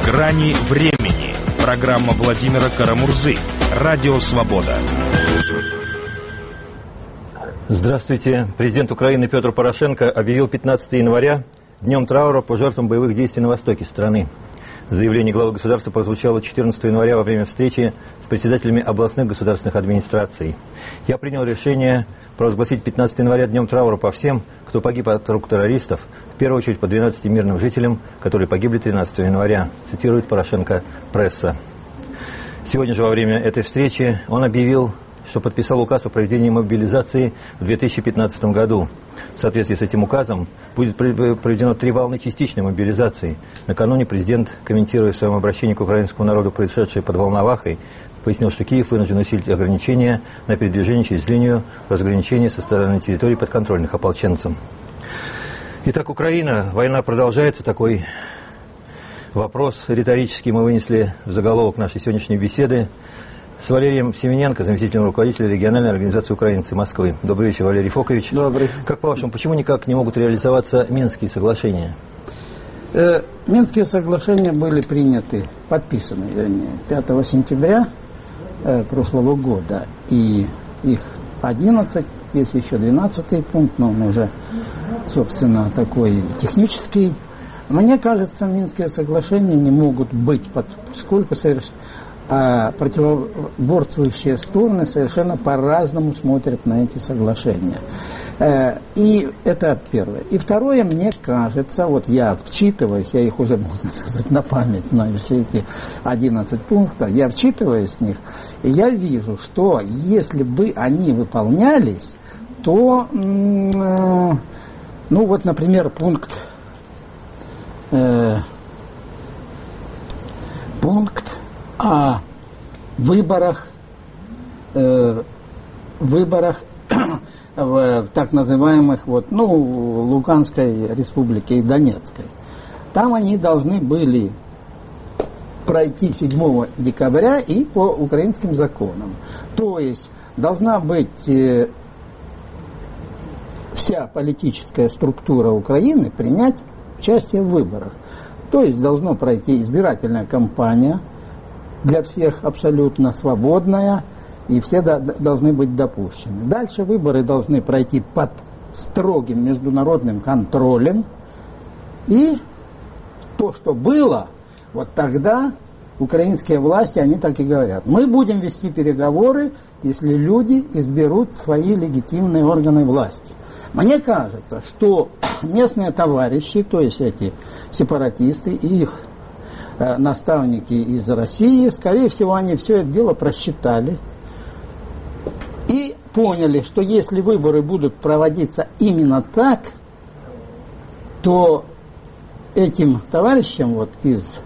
«Грани времени». Программа Владимира Карамурзы. Радио «Свобода». Здравствуйте. Президент Украины Петр Порошенко объявил 15 января днем траура по жертвам боевых действий на востоке страны. Заявление главы государства прозвучало 14 января во время встречи с председателями областных государственных администраций. Я принял решение провозгласить 15 января днем траура по всем, кто погиб от рук террористов, в первую очередь по 12 мирным жителям, которые погибли 13 января, цитирует Порошенко пресса. Сегодня же во время этой встречи он объявил, что подписал указ о проведении мобилизации в 2015 году. В соответствии с этим указом будет проведено 3 волны частичной мобилизации. Накануне президент, комментируя в своем обращении к украинскому народу происшедшее под Волновахой, пояснил, что Киев вынужден усилить ограничения на передвижение через линию разграничения со стороны территорий подконтрольных ополченцам. Итак, Украина. Война продолжается. Такой вопрос риторический мы вынесли в заголовок нашей сегодняшней беседы с Валерием Семененко, заместителем руководителя региональной организации украинцы Москвы. Добрый вечер, Валерий Фокович. Добрый. Как по-вашему, почему никак не могут реализоваться Минские соглашения? Минские соглашения были приняты, подписаны, вернее, 5 сентября прошлого года. И их 11, есть еще 12 пункт, но он уже, собственно, такой технический. Мне кажется, Минские соглашения не могут быть, поскольку противоборствующие стороны совершенно по-разному смотрят на эти соглашения. И это первое. И второе, мне кажется, вот я вчитываюсь, я их уже, можно сказать, на память знаю, все эти 11 пунктов, я вчитываюсь в них, и я вижу, что если бы они выполнялись, то, ну вот, например, пункт о выборах в так называемых Луганской республике и Донецкой. Там они должны были пройти 7 декабря и по украинским законам. То есть должна быть вся политическая структура Украины принять участие в выборах. То есть должна пройти избирательная кампания для всех абсолютно свободная, и все должны быть допущены. Дальше выборы должны пройти под строгим международным контролем. И то, что было, вот тогда украинские власти, они так и говорят: мы будем вести переговоры, если люди изберут свои легитимные органы власти. Мне кажется, что местные товарищи, то есть эти сепаратисты и их наставники из России, скорее всего, они все это дело просчитали и поняли, что если выборы будут проводиться именно так, то этим товарищам вот из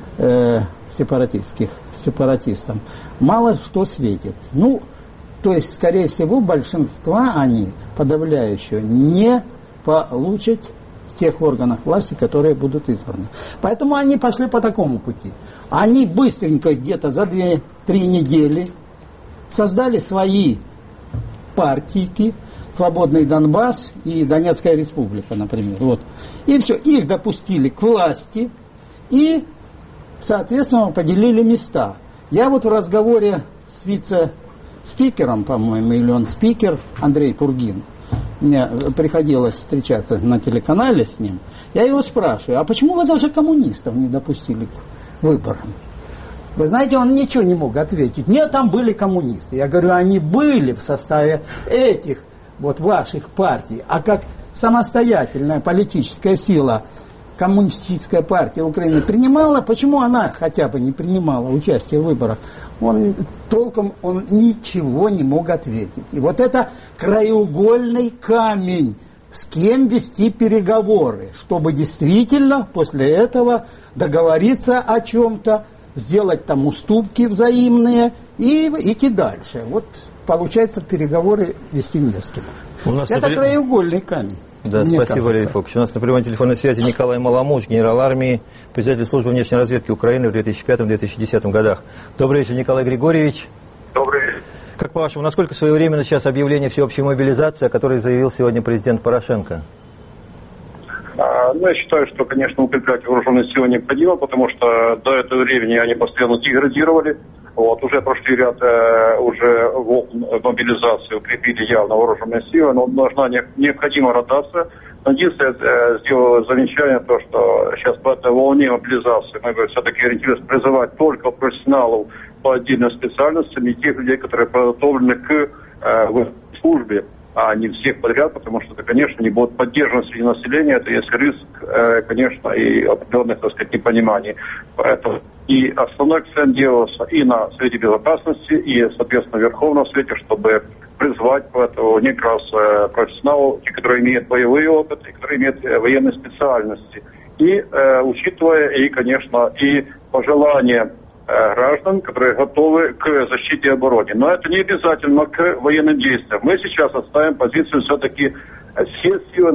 сепаратистам мало что светит. Ну, то есть, скорее всего, большинства они, подавляющее, не получат в тех органах власти, которые будут избраны. Поэтому они пошли по такому пути. Они быстренько, где-то за 2-3 недели, создали свои партийки, Свободный Донбасс и Донецкая республика, например. Вот. И все, их допустили к власти и, соответственно, поделили места. Я вот в разговоре с вице-спикером, по-моему, или он спикер, Андрей Пургин, мне приходилось встречаться на телеканале с ним, я его спрашиваю: а почему вы даже коммунистов не допустили к выборам? Вы знаете, он ничего не мог ответить. Нет, там были коммунисты. Я говорю, они были в составе этих вот ваших партий, а как самостоятельная политическая сила Коммунистическая партия Украины принимала, почему она хотя бы не принимала участие в выборах? Он ничего не мог ответить. И вот это краеугольный камень, с кем вести переговоры, чтобы действительно после этого договориться о чем-то, сделать там уступки взаимные и идти дальше. Вот получается, переговоры вести не с кем. Это краеугольный камень. Да, спасибо, Валерий Фокович. У нас на прямой телефонной связи Николай Маламуш, генерал армии, председатель службы внешней разведки Украины в 2005-2010 годах. Добрый вечер, Николай Григорьевич. Добрый вечер. Как по-вашему, насколько своевременно сейчас объявление всеобщей мобилизации, о которой заявил сегодня президент Порошенко? Я считаю, что, конечно, укреплять вооруженные силы необходимо, потому что до этого времени они постоянно деградировали. Уже прошли ряд уже волн мобилизации, укрепили явно вооруженные силы, но должна необходима ротация. Единственное, я сделал замечание, то, что сейчас по этой волне мобилизации мы все-таки ориентируемся призывать только профессионалов по отдельным специальностям и тех людей, которые подготовлены к службе, а не всех подряд, потому что это, конечно, не будет поддержано среди населения, это есть риск, конечно, и определенных, так сказать, непониманий. Поэтому и основной акцент делался и на Совете Безопасности, и, соответственно, в Верховном Совете, чтобы призвать поэтому не как раз профессионалов, те, которые имеют боевой опыт, и которые имеют военные специальности. И учитывая, и, конечно, и пожелания граждан, которые готовы к защите и обороне. Но это не обязательно к военным действиям. Мы сейчас оставим позицию все-таки все силы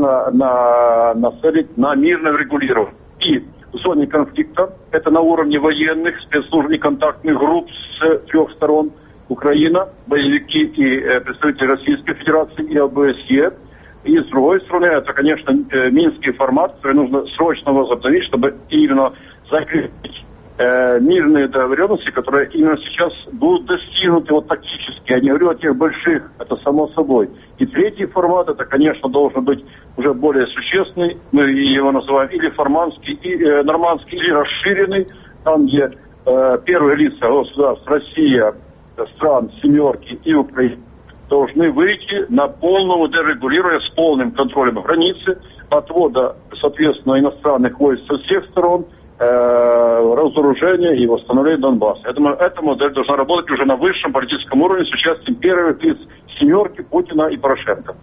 нацелить на мирное регулирование. И в зоне конфликта, это на уровне военных, спецслужб и контактных групп с 3 сторон, Украина, боевики и представители Российской Федерации и ОБСЕ. И с другой стороны, это, конечно, минский формат, который нужно срочно возобновить, чтобы именно закрепить мирные договоренности, которые именно сейчас будут достигнуты тактически. Я не говорю о тех больших, это само собой. И третий формат, это, конечно, должен быть уже более существенный. Мы его называем или формандский, и нормандский, или расширенный, там, где первые лица государств Россия, стран «семерки» и Украина должны выйти на полному дерегулирование с полным контролем границы, отвода, соответственно, иностранных войск со всех сторон, разоружения и восстановления Донбасса. Я думаю, эта модель должна работать уже на высшем политическом уровне с участием первых лиц «семерки» Путина и Порошенко.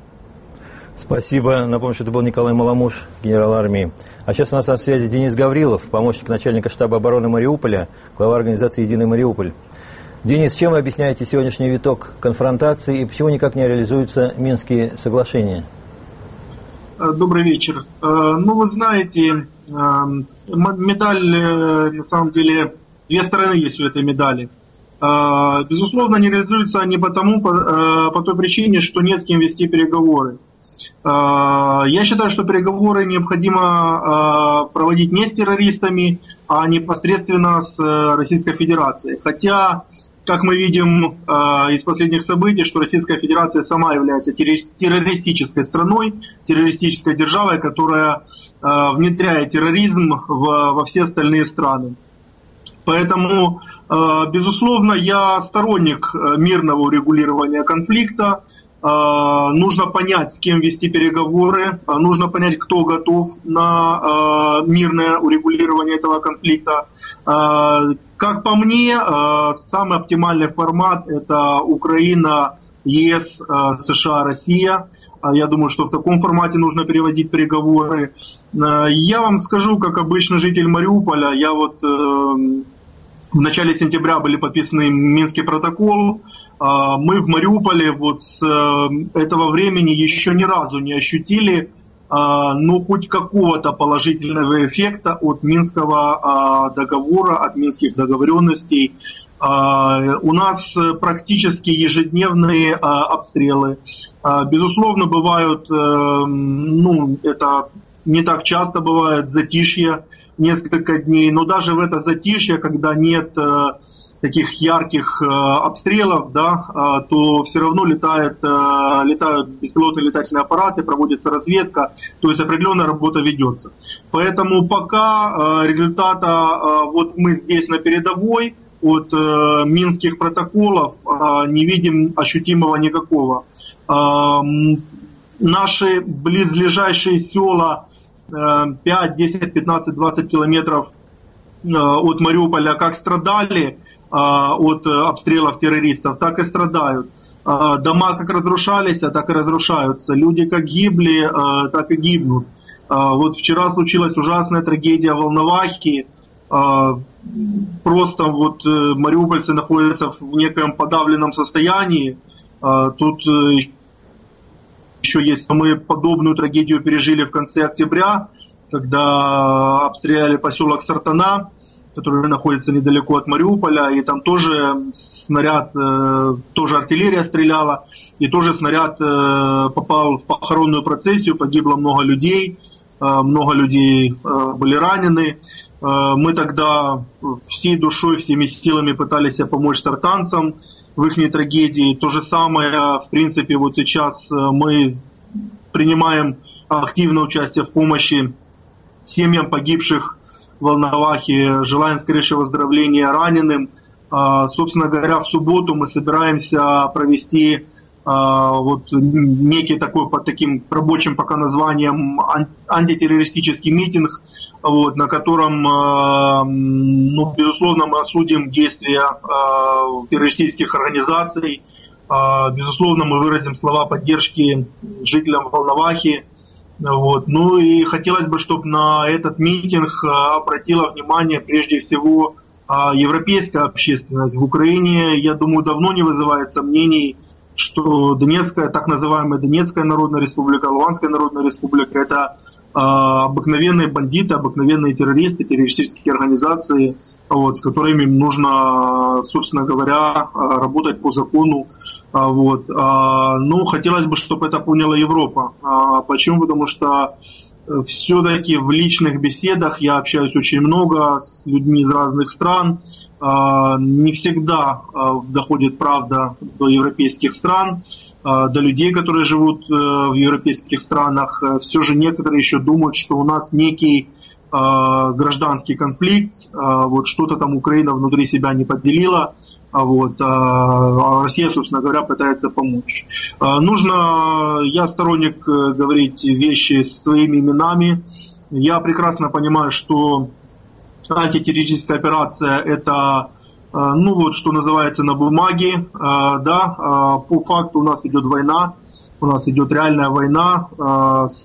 Спасибо. Напомню, что это был Николай Маламуш, генерал армии. А сейчас у нас на связи Денис Гаврилов, помощник начальника штаба обороны Мариуполя, глава организации «Единый Мариуполь». Денис, чем вы объясняете сегодняшний виток конфронтации и почему никак не реализуются Минские соглашения? Добрый вечер. Вы знаете, медаль, на самом деле, две стороны есть у этой медали. Безусловно, не реализуются они по той причине, что не с кем вести переговоры. Я считаю, что переговоры необходимо проводить не с террористами, а непосредственно с Российской Федерацией. Хотя, как мы видим из последних событий, что Российская Федерация сама является террористической страной, террористической державой, которая внедряет терроризм во все остальные страны. Поэтому, безусловно, я сторонник мирного урегулирования конфликта. Нужно понять, с кем вести переговоры, нужно понять, кто готов на мирное урегулирование этого конфликта. Как по мне, самый оптимальный формат – это Украина, ЕС, США, Россия. Я думаю, что в таком формате нужно переводить переговоры. Я вам скажу, как обычный житель Мариуполя, в начале сентября были подписаны Минский протокол. Мы в Мариуполе с этого времени еще ни разу не ощутили хоть какого-то положительного эффекта от Минского договора, от минских договоренностей. У нас практически ежедневные обстрелы. Безусловно, бывают, это не так часто бывает, затишье несколько дней, но даже в это затишье, когда нет таких ярких обстрелов, то все равно летают беспилотные летательные аппараты, проводится разведка, то есть определенная работа ведется. Поэтому пока результата мы здесь на передовой от минских протоколов не видим ощутимого никакого. Наши близлежащие села 5, 10, 15, 20 километров от Мариуполя как страдали от обстрелов террористов, так и страдают. Дома как разрушались, так и разрушаются. Люди как гибли, так и гибнут. Вчера случилась ужасная трагедия в Волновахе. Просто мариупольцы находятся в некоем подавленном состоянии. Тут еще есть, мы подобную трагедию пережили в конце октября, когда обстреляли поселок Сартана, который находится недалеко от Мариуполя, и там тоже снаряд, тоже артиллерия стреляла, и тоже снаряд попал в похоронную процессию, погибло много людей. много людей были ранены. Мы тогда всей душой, всеми силами пытались помочь тартанцам в их трагедии. То же самое, в принципе, вот сейчас мы принимаем активное участие в помощи семьям погибших в Волновахе, желаем скорейшего выздоровления раненым. Собственно говоря, в субботу мы собираемся провести вот некий такой под таким рабочим пока названием антитеррористический митинг, вот, на котором, ну, безусловно, мы осудим действия террористических организаций, безусловно, мы выразим слова поддержки жителям Волновахи. Вот. Ну и хотелось бы, чтобы на этот митинг обратила внимание прежде всего европейская общественность. В Украине, я думаю, давно не вызывает сомнений, что Донецкая, так называемая Донецкая Народная Республика, Луганская Народная Республика — это обыкновенные бандиты, обыкновенные террористы, террористические организации, вот, с которыми нужно, собственно говоря, работать по закону. Вот. Ну, хотелось бы, чтобы это поняла Европа. Почему? Потому что все-таки в личных беседах я общаюсь очень много с людьми из разных стран. Не всегда доходит правда до европейских стран, до людей, которые живут в европейских странах. Все же некоторые еще думают, что у нас некий гражданский конфликт, вот что-то там Украина внутри себя не поделила, вот, а Россия, собственно говоря, пытается помочь. Я сторонник говорить вещи своими именами. Я прекрасно понимаю, что антитеррористическая операция — это, ну вот, что называется, на бумаге, да, по факту у нас идет война, у нас идет реальная война с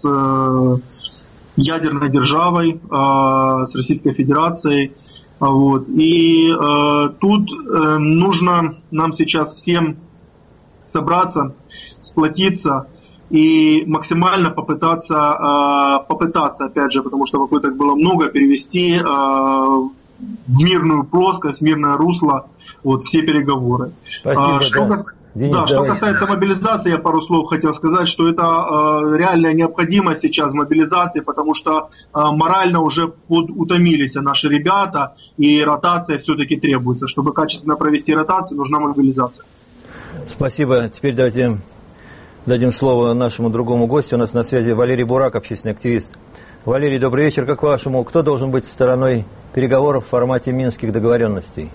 ядерной державой, с Российской Федерацией. Вот. И тут нужно нам сейчас всем собраться, сплотиться и максимально попытаться, опять же, потому что попыток было много, перевести в мирную плоскость, в мирное русло вот, все переговоры. Спасибо, Денис, что касается мобилизации, я пару слов хотел сказать, что это реальная необходимость сейчас мобилизации, потому что морально уже утомились наши ребята, и ротация все-таки требуется. Чтобы качественно провести ротацию, нужна мобилизация. Спасибо. Теперь давайте дадим слово нашему другому гостю. У нас на связи Валерий Бурак, общественный активист. Валерий, добрый вечер. Как по-вашему, кто должен быть стороной переговоров в формате минских договоренностей?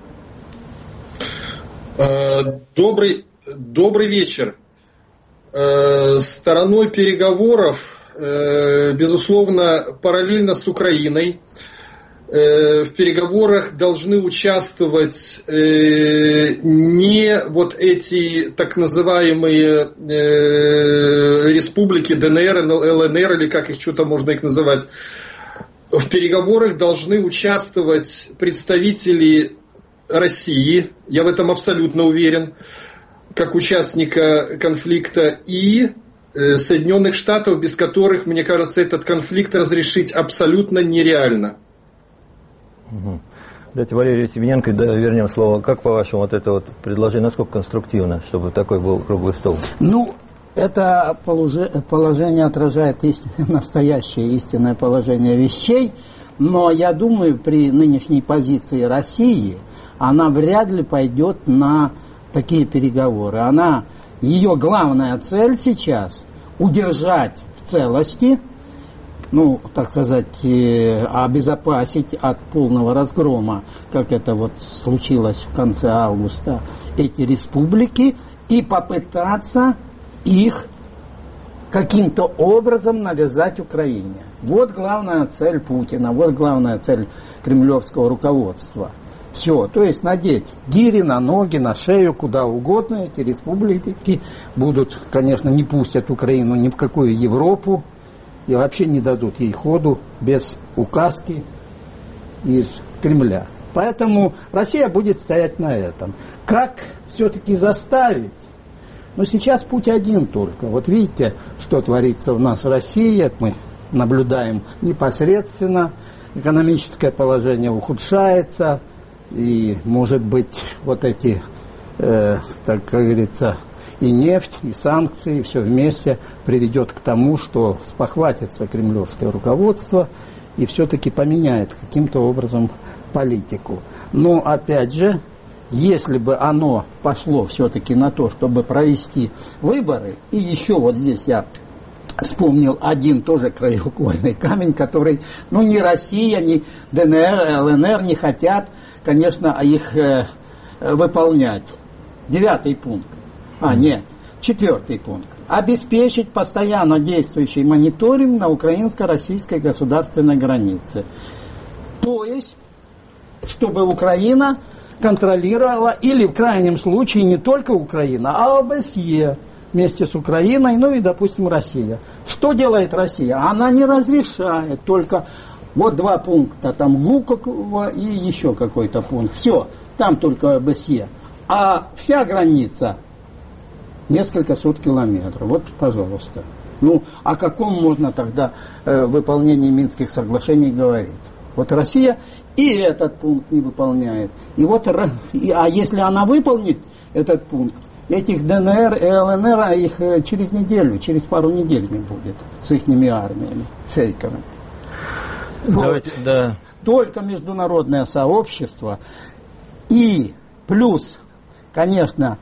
Добрый вечер. Стороной переговоров, безусловно, параллельно с Украиной, в переговорах должны участвовать не вот эти так называемые республики ДНР, ЛНР, или как их что-то можно их называть. В переговорах должны участвовать представители России, я в этом абсолютно уверен, как участника конфликта, и Соединенных Штатов, без которых, мне кажется, этот конфликт разрешить абсолютно нереально. Давайте Валерию Семененко вернем слово. Как, по-вашему, вот это вот предложение, насколько конструктивно, чтобы такой был круглый стол? Ну, это положение отражает настоящее истинное положение вещей, но я думаю, при нынешней позиции России она вряд ли пойдет на такие переговоры. Ее главная цель сейчас удержать в целости, ну, так сказать, обезопасить от полного разгрома, как это вот случилось в конце августа, эти республики, и попытаться их каким-то образом навязать Украине. Вот главная цель Путина, вот главная цель кремлевского руководства. Все, то есть надеть гири на ноги, на шею, куда угодно. Эти республики будут, конечно, не пустят Украину ни в какую Европу и вообще не дадут ей ходу без указки из Кремля. Поэтому Россия будет стоять на этом. Как все-таки заставить? Но сейчас путь один только. Вот видите, что творится у нас в России, мы наблюдаем непосредственно, экономическое положение ухудшается. И, может быть, вот эти, так как говорится, и нефть, и санкции, все вместе приведет к тому, что спохватится кремлевское руководство и все-таки поменяет каким-то образом политику. Но опять же, если бы оно пошло все-таки на то, чтобы провести выборы, и еще вот здесь я вспомнил один тоже краеугольный камень, который, ни Россия, ни ДНР, ЛНР не хотят, конечно, их выполнять. 9 пункт. Нет, 4 пункт. Обеспечить постоянно действующий мониторинг на украинско-российской государственной границе. То есть, чтобы Украина контролировала, или в крайнем случае не только Украина, а ОБСЕ вместе с Украиной, и, допустим, Россия. Что делает Россия? Она не разрешает, только вот 2 пункта, там Гукова и еще какой-то пункт. Все, там только ОБСЕ. А вся граница несколько сот километров. Вот, пожалуйста. О каком можно тогда выполнении Минских соглашений говорить? Вот Россия и этот пункт не выполняет. А если она выполнит этот пункт, этих ДНР и ЛНР их через пару недель не будет с их армиями фейковыми. Давайте, да. Только международное сообщество и плюс, конечно,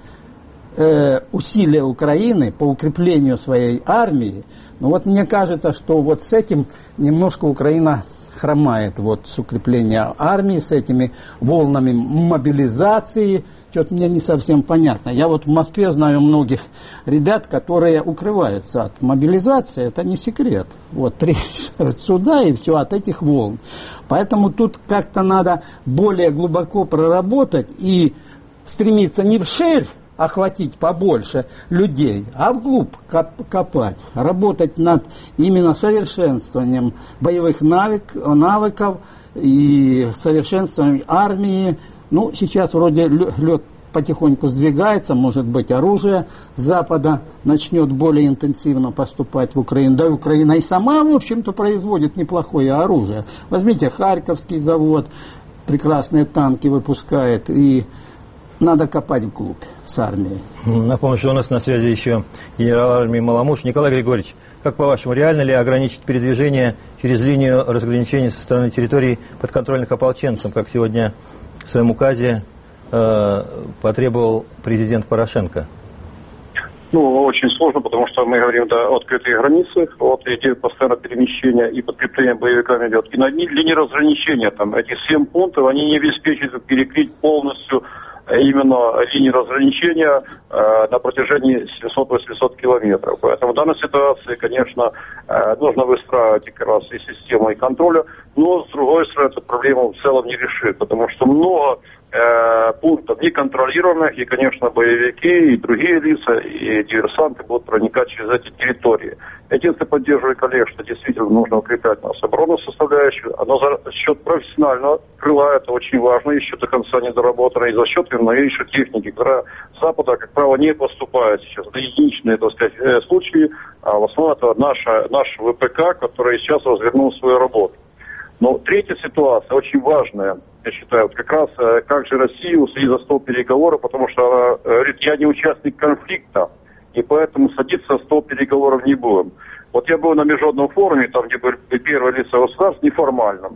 усилия Украины по укреплению своей армии. Мне кажется, что вот с этим немножко Украина хромает, с укреплением армии, с этими волнами мобилизации. Что-то мне не совсем понятно. Я в Москве знаю многих ребят, которые укрываются от мобилизации, это не секрет. Приезжают сюда и все от этих волн. Поэтому тут как-то надо более глубоко проработать и стремиться не вширь охватить побольше людей, а вглубь копать, работать над именно совершенствованием боевых навыков и совершенствованием армии. Сейчас вроде лед потихоньку сдвигается, может быть, оружие с Запада начнет более интенсивно поступать в Украину. Да и Украина и сама, в общем-то, производит неплохое оружие. Возьмите Харьковский завод, прекрасные танки выпускает, и надо копать вглубь с армией. Напомню, что у нас на связи еще генерал армии Маламуш. Николай Григорьевич, как по-вашему, реально ли ограничить передвижение через линию разграничения со стороны территорий подконтрольных ополченцам, как сегодня в своем указе потребовал президент Порошенко? Очень сложно, потому что мы говорим о открытых границах, идет постоянно перемещение и подкрепление боевиками идет. И на линии разграничения, эти 7 пунктов, они не обеспечивают перекрыть полностью именно линии разграничения на протяжении 700-800 километров. Поэтому в данной ситуации, конечно, нужно выстраивать как раз и систему и контроля, но с другой стороны, эту проблему в целом не решит, потому что много пунктов неконтролируемых, и, конечно, боевики и другие лица, и диверсанты будут проникать через эти территории. Единственное, поддерживаю коллег, что действительно нужно укреплять нашу оборонную составляющую, но за счет профессионального крыла это очень важно, еще до конца не доработано, и за счет новейшей техники, которая с Запада, как правило, не поступает сейчас. Это единичные, так сказать, случаи, а в основном это наш ВПК, который сейчас развернул свою работу. Но третья ситуация, очень важная, я считаю, как раз как же Россию усадить за стол переговоров, потому что она говорит, я не участник конфликта, и поэтому садиться за стол переговоров не будем. Я был на международном форуме, там, где были первые лица государств, неформальном,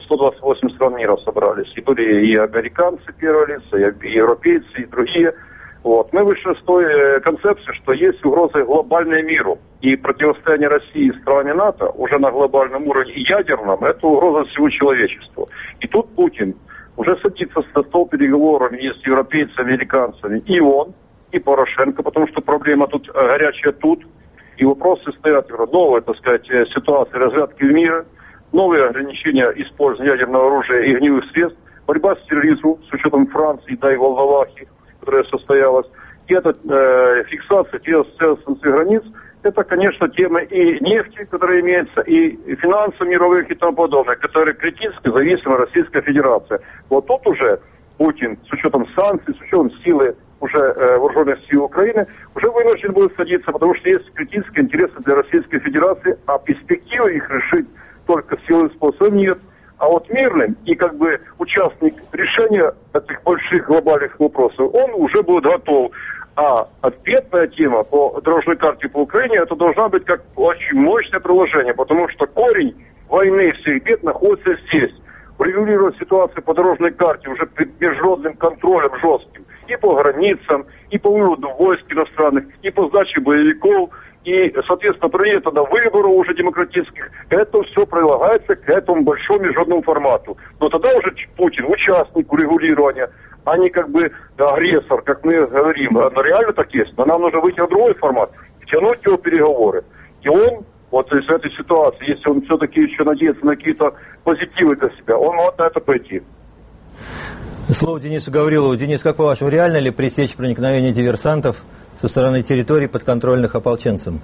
128 стран мира собрались, и были и американцы первые лица, и европейцы, и другие. Мы вышли с той концепции, что есть угрозы глобальной миру. И противостояние России с странами НАТО уже на глобальном уровне и ядерном, это угроза всему человечеству. И тут Путин уже садится за стол переговоров и с европейцами, американцами, и он, и Порошенко, потому что проблема тут горячая тут. И вопросы стоят, новая, так сказать, ситуация разрядки в мире, новые ограничения использования ядерного оружия и огневых средств, борьба с терроризмом с учетом Франции, да и Волновахи, которая состоялась, и эта фиксация целостности границ, это, конечно, тема и нефти, которая имеется, и финансов мировых и тому подобное, которые критически зависимы от Российской Федерации. Тут уже Путин, с учетом санкций, с учетом силы уже вооруженных сил Украины, уже вынужден будет садиться, потому что есть критические интересы для Российской Федерации, а перспективы их решить только силой способом нет. А мирным и участник решения этих больших глобальных вопросов, он уже будет готов. А ответная тема по дорожной карте по Украине, это должна быть как очень мощное приложение, потому что корень войны всех бед находится здесь. Урегулировать ситуацию по дорожной карте уже под международным контролем жестким. И по границам, и по выводу войск иностранных, и по сдаче боевиков, и, соответственно, при этом выборов уже демократических. Это все прилагается к этому большому международному формату. Но тогда уже Путин участник урегулирования, а не как бы агрессор, как мы говорим. Но реально так есть. Но нам нужно выйти на другой формат, втянуть его в переговоры. И он, вот из этой ситуации, если он все-таки еще надеется на какие-то позитивы для себя, он может на это пойти. Слово Денису Гаврилову. Денис, как по-вашему, реально ли пресечь проникновение диверсантов со стороны территорий, подконтрольных ополченцам?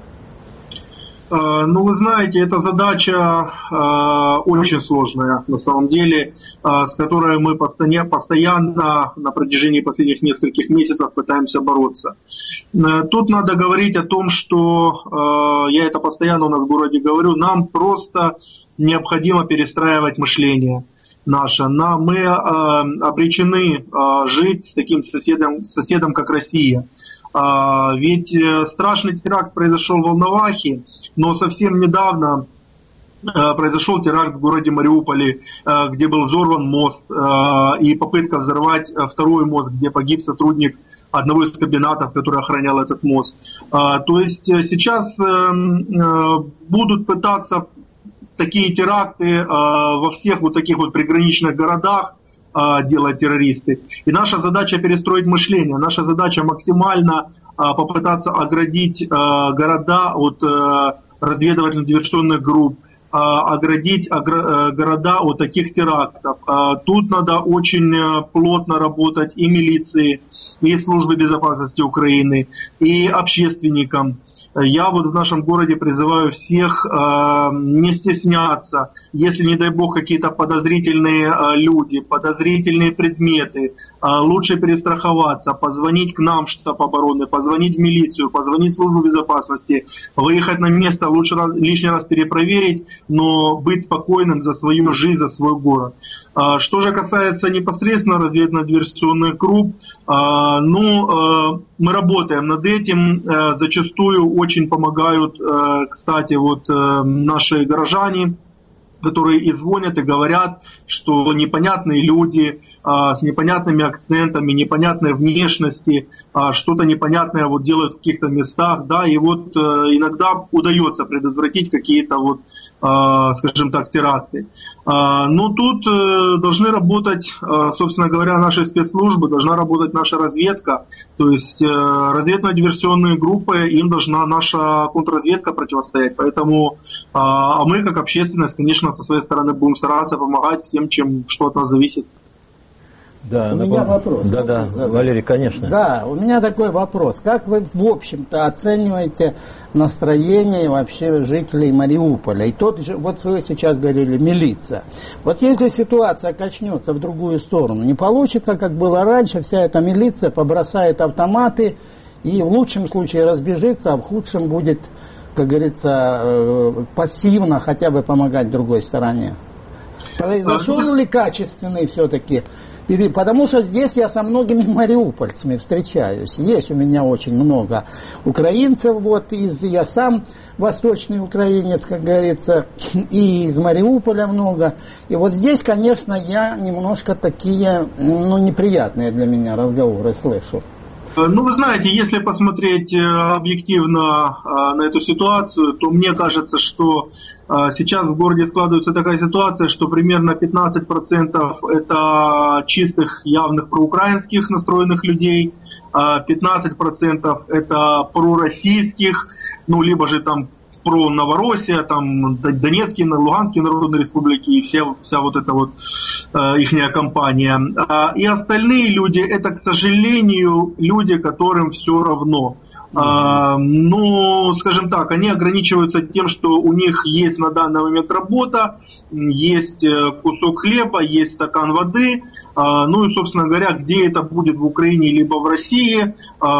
Ну, вы знаете, эта задача очень сложная, на самом деле, с которой мы постоянно на протяжении последних нескольких месяцев пытаемся бороться. Тут надо говорить о том, что, я это постоянно у нас в городе говорю, нам просто необходимо перестраивать мышление наше. Мы обречены жить с таким соседом, как Россия. Ведь страшный теракт произошел в Волновахе, но совсем недавно произошел теракт в городе Мариуполе, где был взорван мост, и попытка взорвать второй мост, где погиб сотрудник одного из комбинатов, который охранял этот мост. То есть сейчас будут пытаться такие теракты во всех вот таких вот приграничных городах делать террористы. И наша задача перестроить мышление, наша задача максимально попытаться оградить города от разведывательно-диверсионных групп, оградить города от таких терактов. Тут надо очень плотно работать и милиции, и службе безопасности Украины, и общественникам. Я вот в нашем городе призываю всех не стесняться, если, не дай бог, какие-то подозрительные люди, подозрительные предметы, лучше перестраховаться, позвонить к нам в штаб обороны, позвонить в милицию, позвонить в службу безопасности, выехать на место, лучше лишний раз перепроверить, но быть спокойным за свою жизнь, за свой город. Что же касается непосредственно разведывательно-диверсионных групп, мы работаем над этим, зачастую очень помогают, кстати, вот наши горожане, которые и звонят, и говорят, что непонятные люди с непонятными акцентами, непонятной внешности, что-то непонятное вот делают в каких-то местах, да, и вот иногда удается предотвратить какие-то вот, скажем так, теракты. Но тут должны работать, собственно говоря, наши спецслужбы, должна работать наша разведка, то есть разведывательно-диверсионные группы, им должна наша контрразведка противостоять, поэтому мы, как общественность, конечно, со своей стороны будем стараться помогать всем, что от нас зависит. Да, у меня вопрос. Да, Валерий, конечно. Да, у меня такой вопрос. Как вы, в общем-то, оцениваете настроение вообще жителей Мариуполя? И вот вы сейчас говорили, милиция. Вот если ситуация качнется в другую сторону, не получится, как было раньше, вся эта милиция побросает автоматы и в лучшем случае разбежится, а в худшем будет, как говорится, пассивно хотя бы помогать другой стороне. Произошел ли качественный все-таки? Потому что здесь я со многими мариупольцами встречаюсь. Есть у меня очень много украинцев, я сам восточный украинец, как говорится, и из Мариуполя много. И вот здесь, конечно, я немножко такие, неприятные для меня разговоры слышу. Вы знаете, если посмотреть объективно на эту ситуацию, то мне кажется, что сейчас в городе складывается такая ситуация, что примерно 15% это чистых, явных проукраинских настроенных людей, 15% это пророссийских, либо же там про Новороссия, там Донецкие, Луганские народные республики и вся вот эта вот ихняя компания. И остальные люди, это, к сожалению, люди, которым все равно. Скажем так, они ограничиваются тем, что у них есть на данный момент работа, есть кусок хлеба, есть стакан воды, Ну и, собственно говоря, где это будет в Украине либо в России,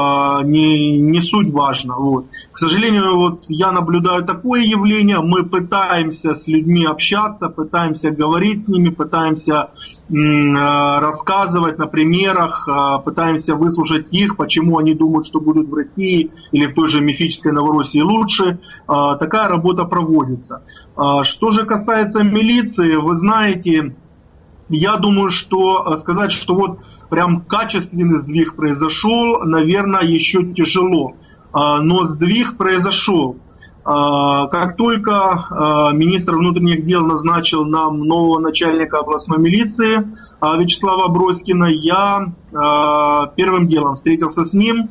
не суть важно. Вот. К сожалению, вот я наблюдаю такое явление. Мы пытаемся с людьми общаться, пытаемся говорить с ними, пытаемся рассказывать на примерах, пытаемся выслушать их, почему они думают, что будет в России или в той же мифической Новороссии лучше. Такая работа проводится. Что же касается милиции, вы знаете, я думаю, что сказать, что вот прям качественный сдвиг произошел, наверное, еще тяжело. Но сдвиг произошел. Как только министр внутренних дел назначил нам нового начальника областной милиции Вячеслава Броськина, я первым делом встретился с ним.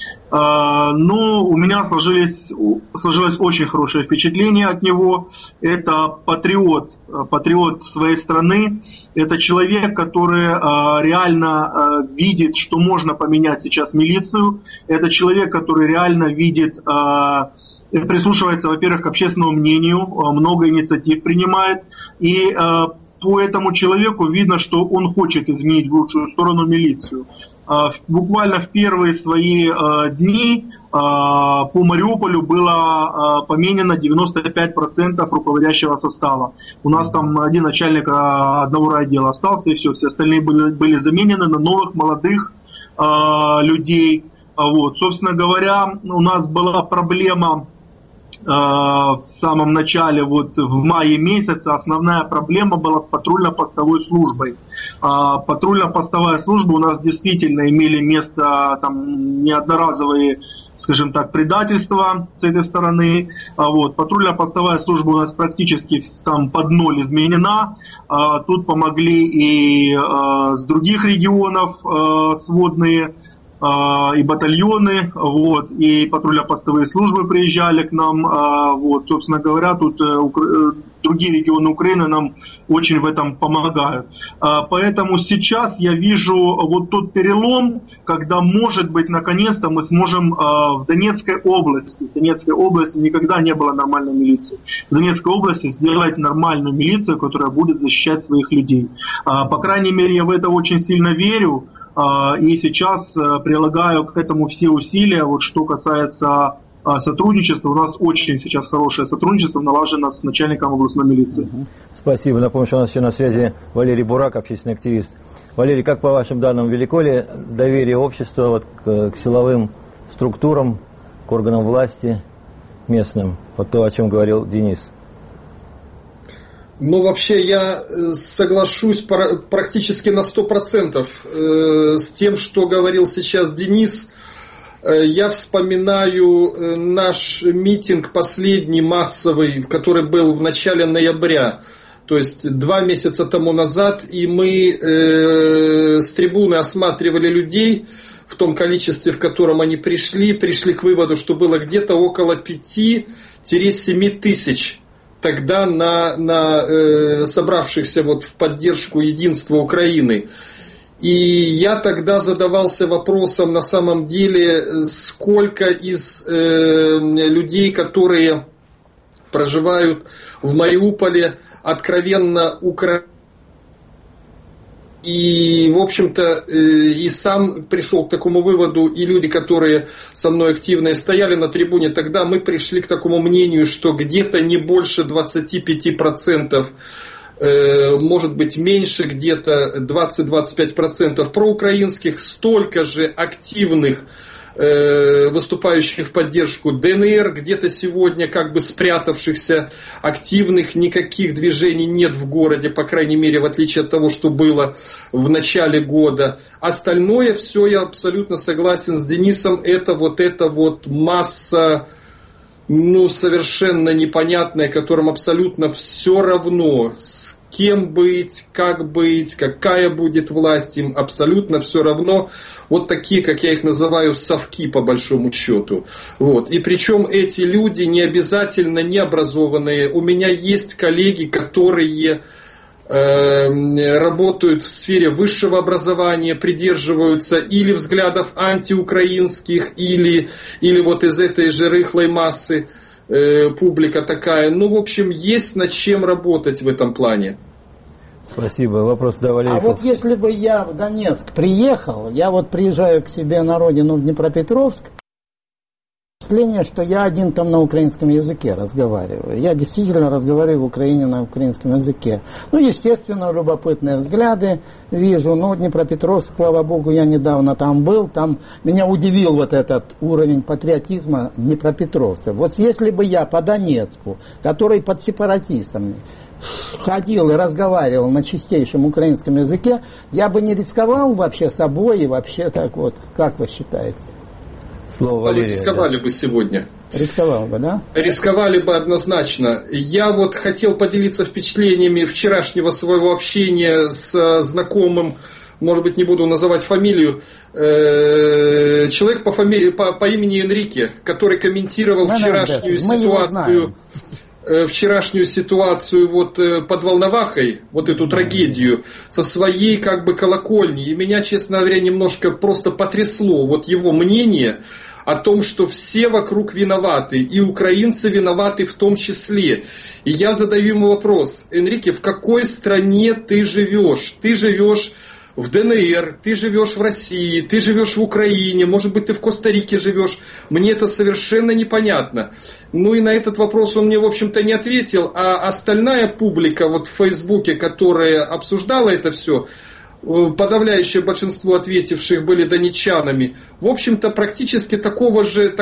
Но у меня сложилось очень хорошее впечатление от него. Это патриот своей страны. Это человек, который реально видит, что можно поменять сейчас милицию. Это человек, который реально видит, прислушивается, во-первых, к общественному мнению, много инициатив принимает. И по этому человеку видно, что он хочет изменить в лучшую сторону милицию. Буквально в первые свои дни по Мариуполю было поменено 95% руководящего состава. У нас там один начальник одного райотдела остался, и все остальные были заменены на новых молодых людей. Вот. Собственно говоря, у нас была проблема в самом начале, вот в мае месяце, основная проблема была с патрульно-постовой службой. Патрульно-постовая служба у нас действительно имели место там неодноразовые, скажем так, предательства с этой стороны. Вот. Патрульно-постовая служба у нас практически там под ноль изменена. Тут помогли и с других регионов сводные и батальоны, вот, и патрульно-постовые службы приезжали к нам, вот, собственно говоря, тут другие регионы Украины нам очень в этом помогают. Поэтому сейчас я вижу вот тот перелом, когда, может быть, наконец-то мы сможем в Донецкой области никогда не было нормальной милиции, в Донецкой области сделать нормальную милицию, которая будет защищать своих людей. По крайней мере, я в это очень сильно верю. И сейчас прилагаю к этому все усилия. Вот что касается сотрудничества, у нас очень сейчас хорошее сотрудничество налажено с начальником областной милиции. Спасибо. Напомню, что у нас еще на связи Валерий Бурак, общественный активист. Валерий, как по вашим данным, велико ли доверие общества вот к силовым структурам, к органам власти местным? Вот то, о чем говорил Денис. Ну, вообще, я соглашусь практически на 100% с тем, что говорил сейчас Денис. Я вспоминаю наш митинг последний, массовый, который был в начале ноября, то есть 2 месяца тому назад, и мы с трибуны осматривали людей в том количестве, в котором они пришли к выводу, что было где-то около 5-7 тысяч тогда на собравшихся вот в поддержку единства Украины. И я тогда задавался вопросом, на самом деле, сколько из людей, которые проживают в Мариуполе, откровенно украинцы. И, в общем-то, и сам пришел к такому выводу, и люди, которые со мной активно стояли на трибуне, тогда мы пришли к такому мнению, что где-то не больше 25%, может быть меньше, где-то 20-25% проукраинских, столько же активных выступающих в поддержку ДНР, где-то сегодня как бы спрятавшихся, активных, никаких движений нет в городе, по крайней мере, в отличие от того, что было в начале года. Остальное все, я абсолютно согласен с Денисом, это вот масса, совершенно непонятная, которым абсолютно все равно, с кем быть, какая будет власть, им абсолютно все равно. Вот такие, как я их называю, совки по большому счету. Вот. И причем эти люди не обязательно необразованные. У меня есть коллеги, которые работают в сфере высшего образования, придерживаются или взглядов антиукраинских, или вот из этой же рыхлой массы публика такая. В общем, есть над чем работать в этом плане. Спасибо. Вопрос, да, Валерий. А вот если бы я в Донецк приехал, я вот приезжаю к себе на родину в Днепропетровск, впечатление, что я один там на украинском языке разговариваю. Я действительно разговариваю в Украине на украинском языке. Ну, естественно, любопытные взгляды вижу. Но Днепропетровск, слава богу, я недавно там был. Там меня удивил вот этот уровень патриотизма днепропетровцев. Вот если бы я по Донецку, который под сепаратистами, ходил и разговаривал на чистейшем украинском языке, я бы не рисковал вообще собой и вообще так вот. Как вы считаете? Слово Валерия. Рисковали бы сегодня. Рисковал бы, да? Рисковали бы однозначно. Я вот хотел поделиться впечатлениями вчерашнего своего общения с знакомым, может быть, не буду называть фамилию, человек по имени Энрике, который комментировал вчерашнюю ситуацию вот под Волновахой, вот эту трагедию, со своей как бы колокольни. И меня, честно говоря, немножко просто потрясло вот его мнение о том, что все вокруг виноваты, и украинцы виноваты в том числе. И я задаю ему вопрос: Энрике, в какой стране ты живешь? Ты живешь в ДНР, ты живешь в России, ты живешь в Украине, может быть, ты в Коста-Рике живешь. Мне это совершенно непонятно. Ну и на этот вопрос он мне, в общем-то, не ответил. А остальная публика вот в Фейсбуке, которая обсуждала это все, подавляющее большинство ответивших были донечанами, в общем-то, практически такую же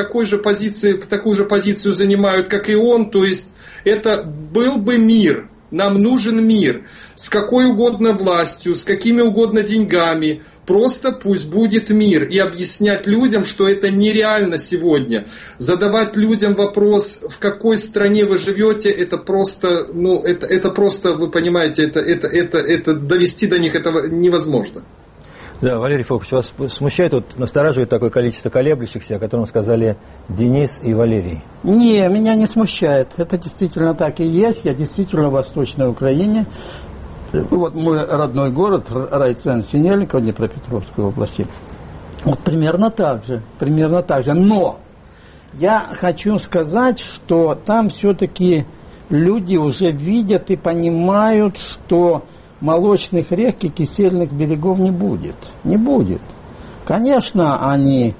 позицию занимают, как и он. То есть, это был бы мир. Нам нужен мир с какой угодно властью, с какими угодно деньгами. Просто пусть будет мир. И объяснять людям, что это нереально сегодня. Задавать людям вопрос, в какой стране вы живете, это просто, это просто, вы понимаете, это довести до них этого невозможно. Да, Валерий Фокович, вас смущает, вот настораживает такое количество колеблющихся, о котором сказали Денис и Валерий? Не, меня не смущает. Это действительно так и есть. Я действительно в Восточной Украине. Вот мой родной город, райцентр Синельников, Днепропетровской области. Вот примерно так же. Но я хочу сказать, что там все-таки люди уже видят и понимают, что молочных рек и кисельных берегов не будет. Не будет. Конечно, они...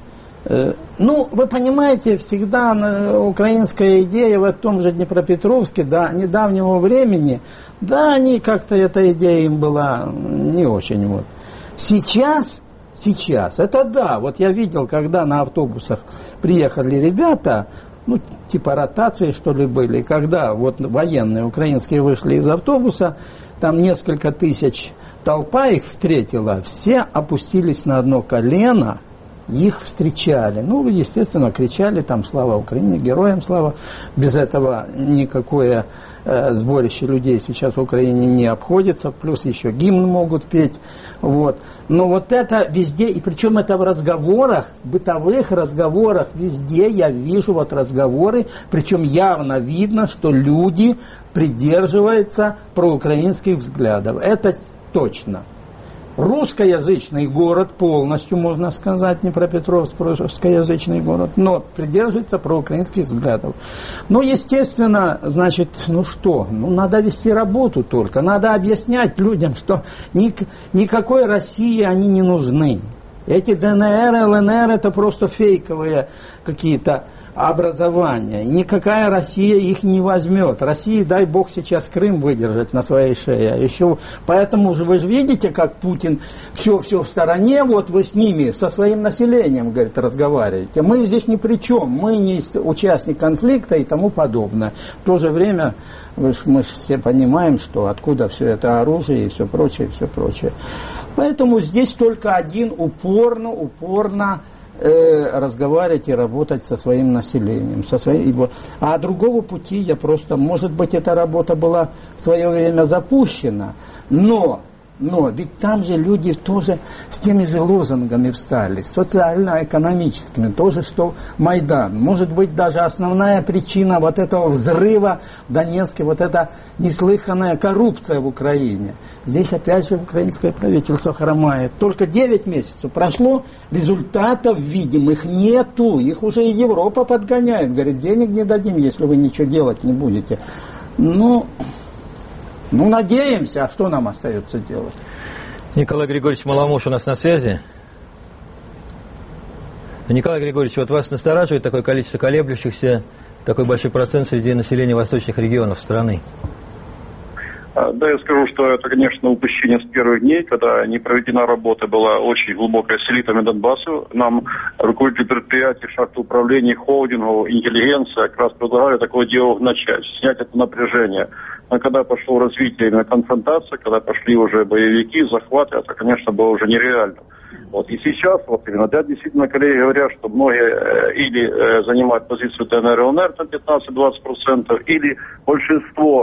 вы понимаете, всегда украинская идея в том же Днепропетровске до недавнего времени, да, они как-то, эта идея им была не очень. Вот. Сейчас, это да, вот я видел, когда на автобусах приехали ребята, типа ротации, что ли, были, когда вот военные украинские вышли из автобуса, там несколько тысяч, толпа их встретила, все опустились на одно колено, их встречали. Естественно, кричали там «Слава Украине», «Героям слава». Без этого никакое сборище людей сейчас в Украине не обходится. Плюс еще гимн могут петь. Вот. Но вот это везде, и причем это в разговорах, бытовых разговорах, везде я вижу вот разговоры, причем явно видно, что люди придерживаются проукраинских взглядов. Это точно. Русскоязычный город полностью, можно сказать, Днепропетровск, русскоязычный город, но придерживается проукраинских взглядов. Естественно, значит, надо вести работу только, надо объяснять людям, что никакой России они не нужны. Эти ДНР, ЛНР это просто фейковые какие-то образования. И никакая Россия их не возьмет. России, дай бог, сейчас Крым выдержать на своей шее. Еще, поэтому вы же видите, как Путин все в стороне, вот вы с ними, со своим населением, говорит, разговариваете. Мы здесь ни при чем, мы не участник конфликта и тому подобное. В то же время мы все понимаем, что откуда все это оружие и все прочее, и все прочее. Поэтому здесь только один упорно разговаривать и работать со своим населением. А другого пути я просто... Может быть, эта работа была в свое время запущена, но ведь там же люди тоже с теми же лозунгами встали, социально-экономическими, тоже, что Майдан. Может быть, даже основная причина вот этого взрыва в Донецке, вот эта неслыханная коррупция в Украине. Здесь опять же украинское правительство хромает. Только 9 месяцев прошло, результатов видимых нету. Их уже и Европа подгоняет. Говорит, денег не дадим, если вы ничего делать не будете. Ну, надеемся, а что нам остается делать? Николай Григорьевич Маламуш у нас на связи. Николай Григорьевич, вот вас настораживает такое количество колеблющихся, такой большой процент среди населения восточных регионов страны? Да, я скажу, что это, конечно, упущение с первых дней, когда не проведена работа, была очень глубокая с элитами Донбасса. Нам руководители предприятий, шахтоуправлений, холдингов, интеллигенция как раз предлагали такое дело начать, снять это напряжение. Но когда пошло развитие именно конфронтации, когда пошли уже боевики, захваты, это, конечно, было уже нереально. Вот. И сейчас, вот именно, да, действительно, коллеги говорят, что многие или занимают позицию ДНР и ЛНР, там 15-20%, или большинство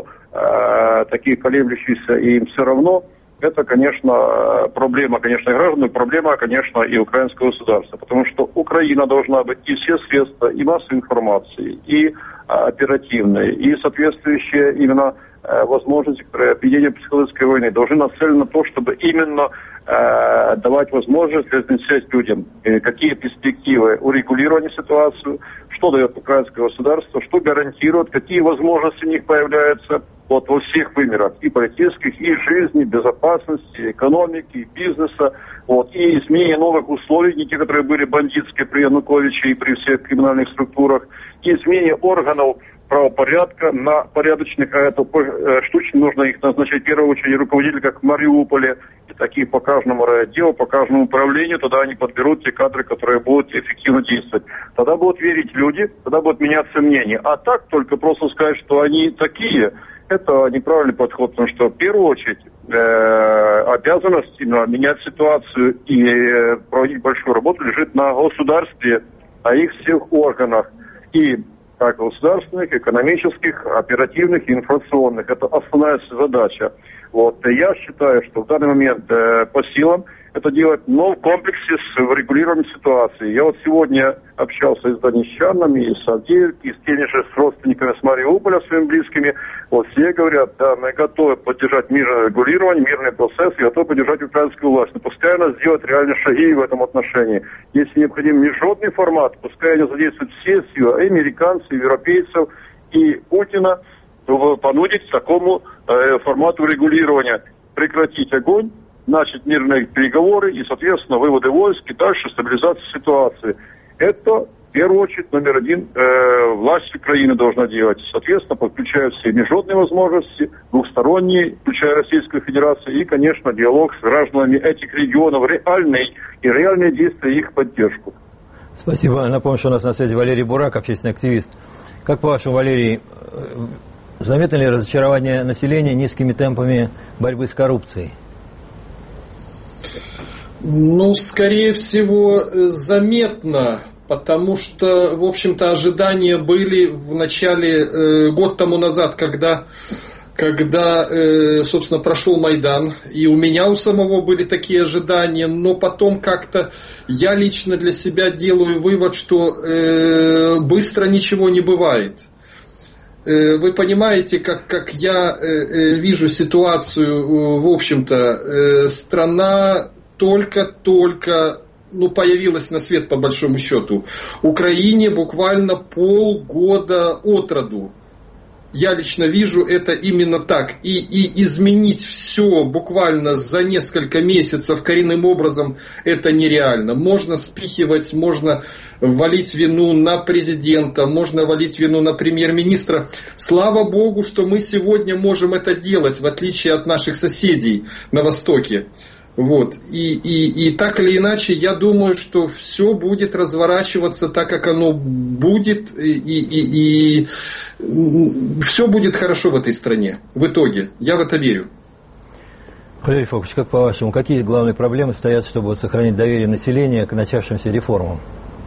таких колеблющихся, и им все равно. Это, конечно, проблема, конечно, граждан, но проблема, конечно, и украинского государства. Потому что Украина должна быть и все средства, и массовой информации, и оперативные, и соответствующие именно возможности ведения психологической войны должны нацелены на то, чтобы именно давать возможность разъяснять людям, какие перспективы урегулирования ситуации, что дает украинское государство, что гарантирует, какие возможности у них появляются вот во всех вымерах, и политических, и жизни, безопасности, экономики, и бизнеса, вот, и изменение новых условий, не те, которые были бандитские при Януковиче и при всех криминальных структурах, и изменение органов правопорядка на порядочных, а это штучно нужно их назначать в первую очередь руководителей, как в Мариуполе, и такие по каждому райотделу, по каждому управлению, тогда они подберут те кадры, которые будут эффективно действовать. Тогда будут верить люди, тогда будут меняться мнения. А так только просто сказать, что они такие, это неправильный подход, потому что в первую очередь обязанность менять ситуацию и проводить большую работу лежит на государстве, на их всех органах. И как государственных, экономических, оперативных и информационных. Это основная задача. Вот. Я считаю, что в данный момент по силам это делать, но в комплексе с регулированием ситуации. Я вот сегодня общался и с донечанами, и с Авдеевки, и с теми же с родственниками с Мариуполя, своими близкими. Вот все говорят, да, мы готовы поддержать мирное регулирование, мирный процесс, и готовы поддержать украинскую власть. Но постоянно сделать реальные шаги в этом отношении. Если необходим международный формат, пускай они задействуют все силы, и американцев, и европейцев, и Путина, понудить к такому формату регулирования. Прекратить огонь, начать мирные переговоры и, соответственно, выводы войск и дальше стабилизация ситуации. Это, в первую очередь, номер один, власть Украины должна делать. Соответственно, подключая все международные возможности, двухсторонние, включая Российскую Федерацию, и, конечно, диалог с гражданами этих регионов, реальные действия и их поддержку. Спасибо. Напомню, что у нас на связи Валерий Бурак, общественный активист. Как по-вашему, Валерий, заметно ли разочарование населения низкими темпами борьбы с коррупцией? Ну, скорее всего, заметно, потому что, в общем-то, ожидания были в начале, год тому назад, когда, собственно, прошел Майдан, и у меня у самого были такие ожидания, но потом как-то я лично для себя делаю вывод, что быстро ничего не бывает. Вы понимаете, как я вижу ситуацию, в общем-то, страна только появилась на свет, по большому счету. Украине буквально полгода от роду. Я лично вижу это именно так. И изменить все буквально за несколько месяцев коренным образом это нереально. Можно спихивать, можно валить вину на президента, можно валить вину на премьер-министра. Слава Богу, что мы сегодня можем это делать, в отличие от наших соседей на Востоке. Вот. И так или иначе, я думаю, что все будет разворачиваться так, как оно будет, и все будет хорошо в этой стране. В итоге. Я в это верю. Валерий Фокович, как по-вашему, какие главные проблемы стоят, чтобы сохранить доверие населения к начавшимся реформам?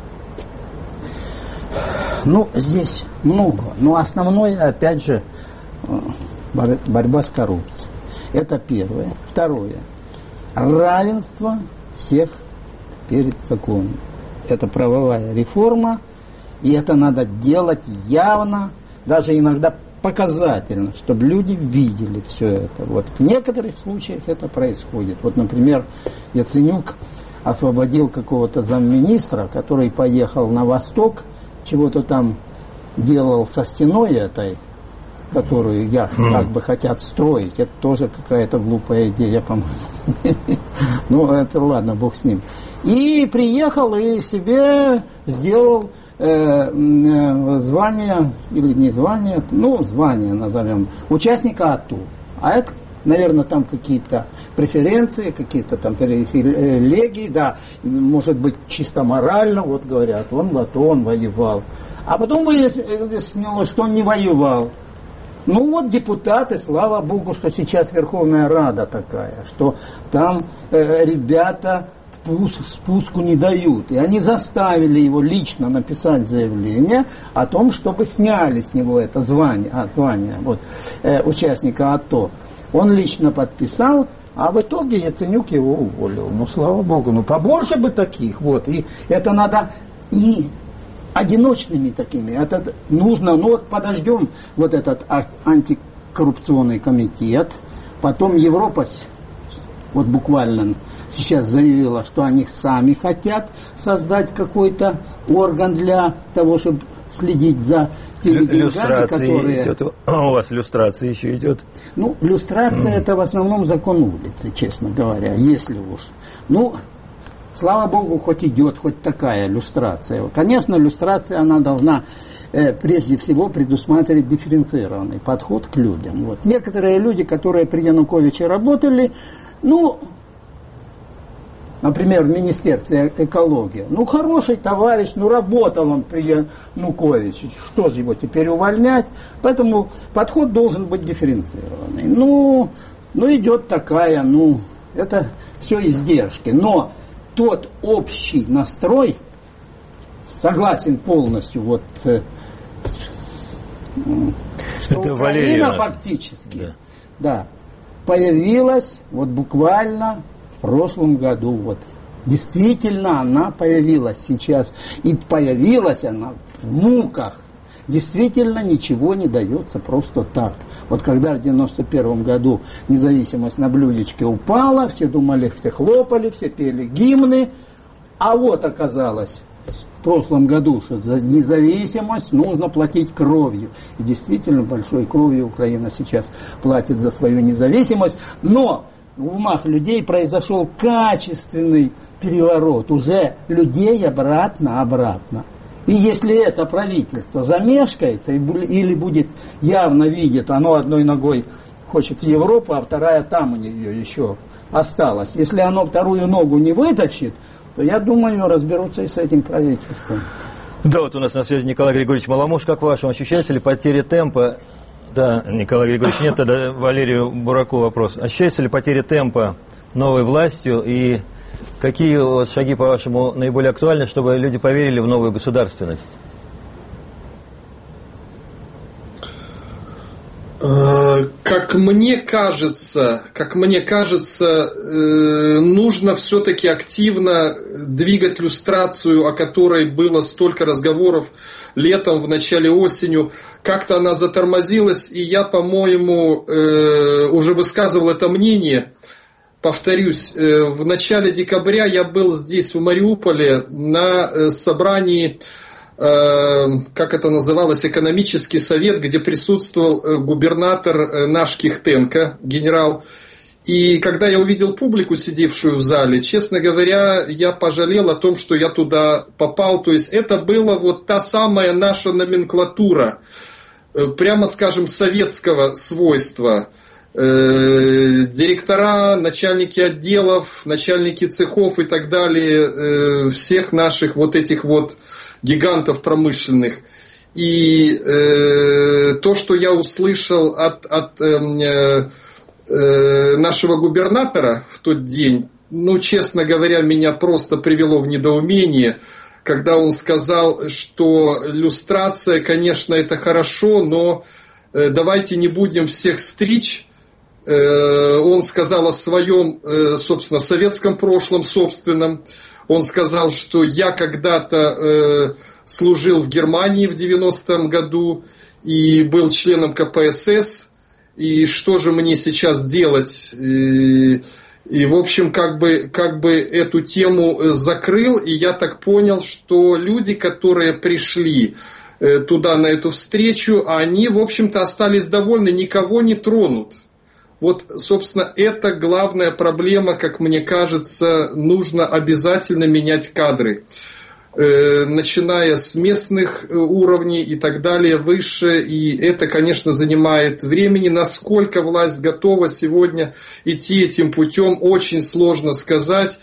Ну, здесь много. Но основное, опять же, борьба с коррупцией. Это первое. Второе. Равенство всех перед законом. Это правовая реформа, и это надо делать явно, даже иногда показательно, чтобы люди видели все это. Вот. В некоторых случаях это происходит. Вот, например, Яценюк освободил какого-то замминистра, который поехал на восток, чего-то там делал со стеной этой, которую я как бы хотят строить, это тоже какая-то глупая идея, по-моему. Ну, это ладно, бог с ним. И приехал и себе сделал звание, или не звание, ну, звание назовем, участника АТО. А это, наверное, там какие-то преференции, какие-то там привилегии, да, может быть, чисто морально, вот говорят, он в АТО, он воевал. А потом выяснилось, что он не воевал. Ну вот депутаты, слава Богу, что сейчас Верховная Рада такая, что там ребята спуску не дают. И они заставили его лично написать заявление о том, чтобы сняли с него это звание вот, участника АТО. Он лично подписал, а в итоге Яценюк его уволил. Ну, слава Богу, ну побольше бы таких. Вот. И это надо и одиночными такими. Это нужно, ну вот подождем вот этот антикоррупционный комитет. Потом Европа вот буквально сейчас заявила, что они сами хотят создать какой-то орган для того, чтобы следить за теми деньгами, которые... идет. У вас люстрация еще идет? Ну, люстрация это в основном закон улицы, честно говоря, если уж. Ну, слава Богу, хоть идет, хоть такая люстрация. Конечно, люстрация, она должна прежде всего предусматривать дифференцированный подход к людям. Вот. Некоторые люди, которые при Януковиче работали, ну, например, в Министерстве экологии. Ну, хороший товарищ, ну, работал он при Януковиче. Что же его теперь увольнять? Поэтому подход должен быть дифференцированный. Ну, идет такая, ну, это все издержки. Но тот общий настрой, согласен полностью, вот, что это Украина фактически, да, появилась вот буквально в прошлом году. Вот. Действительно, она появилась сейчас. И появилась она в муках. Действительно, ничего не дается просто так. Вот когда в 91 году независимость на блюдечке упала, все думали, все хлопали, все пели гимны. А вот оказалось в прошлом году, что за независимость нужно платить кровью. И действительно, большой кровью Украина сейчас платит за свою независимость. Но в умах людей произошел качественный переворот. Уже людей обратно. И если это правительство замешкается или будет явно видит, оно одной ногой хочет в Европу, а вторая там у нее еще осталась. Если оно вторую ногу не вытащит, то я думаю, разберутся и с этим правительством. Да, вот у нас на связи Николай Григорьевич Маламуш. Как вашему, ощущается ли потеря темпа? Да, Николай Григорьевич, нет, тогда Валерию Бураку вопрос. Ощущается ли потеря темпа новой властью и какие у вас шаги, по-вашему, наиболее актуальны, чтобы люди поверили в новую государственность? Как мне кажется, нужно все-таки активно двигать люстрацию, о которой было столько разговоров летом, в начале осенью. Как-то она затормозилась, и я, по-моему, уже высказывал это мнение. Повторюсь, в начале декабря я был здесь, в Мариуполе, на собрании, как это называлось, экономический совет, где присутствовал губернатор наш Кихтенко, генерал. И когда я увидел публику, сидевшую в зале, честно говоря, я пожалел о том, что я туда попал. То есть это была вот та самая наша номенклатура, прямо скажем, советского свойства. Директора, начальники отделов, начальники цехов и так далее, всех наших вот этих вот гигантов промышленных. И то, что я услышал от нашего губернатора в тот день, ну, честно говоря, меня просто привело в недоумение, когда он сказал, что люстрация, конечно, это хорошо, но давайте не будем всех стричь. Он сказал о своем, собственно, советском прошлом собственном. Он сказал, что я когда-то служил в Германии в 90-м году и был членом КПСС. И что же мне сейчас делать? И в общем, как бы эту тему закрыл. И я так понял, что люди, которые пришли, туда, на эту встречу, а они, в общем-то, остались довольны, никого не тронут. Вот, собственно, это главная проблема, как мне кажется, нужно обязательно менять кадры. Начиная с местных уровней и так далее, выше. И это, конечно, занимает времени. Насколько власть готова сегодня идти этим путем, очень сложно сказать.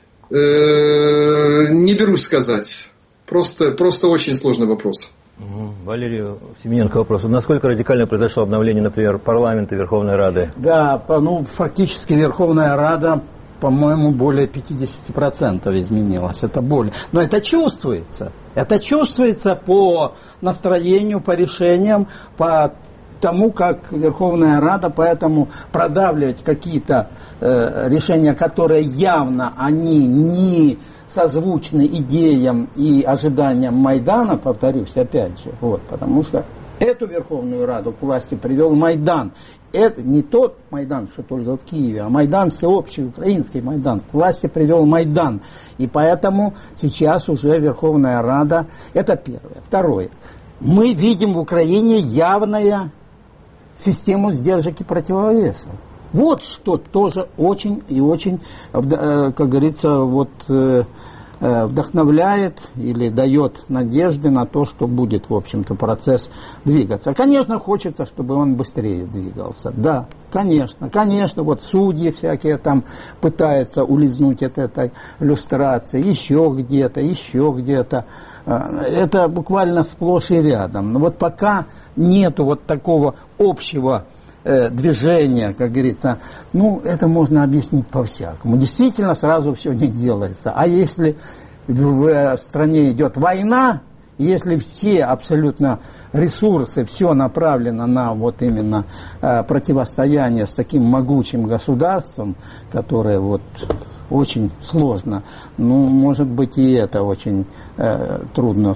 Не берусь сказать. Просто очень сложный вопрос. Валерий Семененко вопрос. Насколько радикально произошло обновление, например, парламента, Верховной Рады? Да, фактически Верховная Рада, по-моему, более 50% изменилась. Это более. Но это чувствуется. Это чувствуется по настроению, по решениям, по тому, как Верховная Рада, поэтому продавливать какие-то решения, которые явно они не созвучны идеям и ожиданиям Майдана, повторюсь опять же, потому что эту Верховную Раду к власти привел Майдан. Это не тот Майдан, что только в Киеве, а Майдан, всеобщий украинский Майдан. К власти привел Майдан. И поэтому сейчас уже Верховная Рада, это первое. Второе. Мы видим в Украине явную систему сдержек и противовесов. Вот что тоже очень и очень, как говорится, вдохновляет или дает надежды на то, что будет, в общем-то, процесс двигаться. Конечно, хочется, чтобы он быстрее двигался. Да, конечно, судьи всякие там пытаются улизнуть от этой люстрации, еще где-то. Это буквально сплошь и рядом. Но пока нету такого общего движения, как говорится, это можно объяснить по-всякому. Действительно, сразу все не делается. А если в стране идет война, если все абсолютно ресурсы, все направлено на именно противостояние с таким могучим государством, которое очень сложно, может быть, и это очень трудно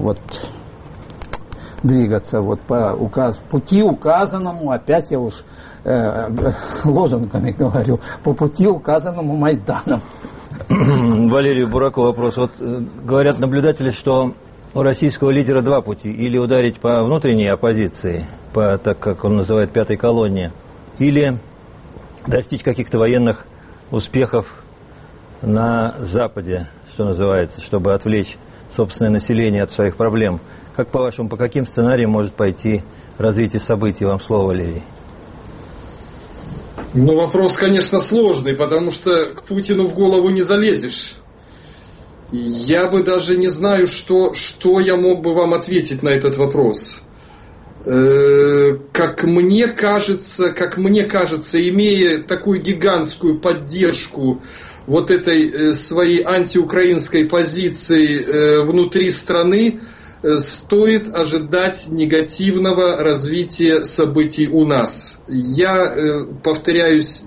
двигаться по пути указанному, опять я уж лозунгами говорю, по пути указанному Майданом. Валерию Буракову вопрос. Говорят наблюдатели, что у российского лидера два пути. Или ударить по внутренней оппозиции, так как он называет пятой колонне, или достичь каких-то военных успехов на Западе, что называется, чтобы отвлечь собственное население от своих проблем. Как по-вашему, по каким сценариям может пойти развитие событий? Вам слово, Валерий. Вопрос, конечно, сложный, потому что к Путину в голову не залезешь. Я бы даже не знаю, что я мог бы вам ответить на этот вопрос. Как мне кажется, имея такую гигантскую поддержку этой своей антиукраинской позиции внутри страны, стоит ожидать негативного развития событий у нас. Я повторяюсь,